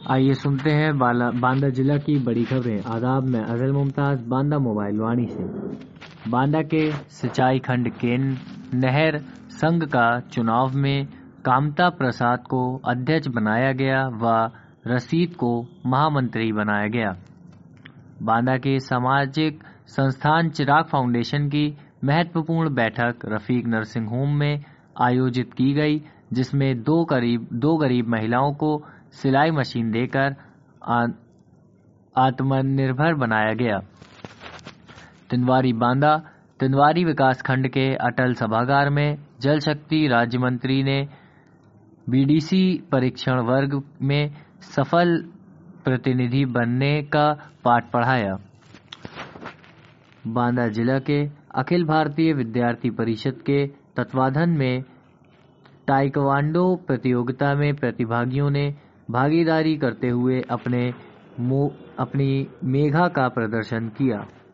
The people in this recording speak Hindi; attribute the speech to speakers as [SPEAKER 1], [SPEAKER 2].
[SPEAKER 1] आइए सुनते हैं बांदा जिला की बड़ी खबरें। आदाब में अजल मुमताज, बांदा मोबाइल वाणी से। बांदा के सिंचाई खंड के नहर संघ का चुनाव में कामता प्रसाद को अध्यक्ष बनाया गया व रशीद को महामंत्री बनाया गया। बांदा के सामाजिक संस्थान चिराग फाउंडेशन की महत्वपूर्ण बैठक रफीक नर्सिंग होम में आयोजित की गई, जिसमें दो गरीब महिलाओं को सिलाई मशीन देकर आत्मनिर्भर बनाया गया। तिनवारी बांदा तिनवारी विकास खंड के अटल सभागार में जल शक्ति राज्य मंत्री ने बीडीसी परीक्षण वर्ग में सफल प्रतिनिधि बनने का पाठ पढ़ाया। बांदा जिला के अखिल भारतीय विद्यार्थी परिषद के तत्वाधान में ताइक्वांडो प्रतियोगिता में प्रतिभागियों ने भागीदारी करते हुए अपनी मेघा का प्रदर्शन किया।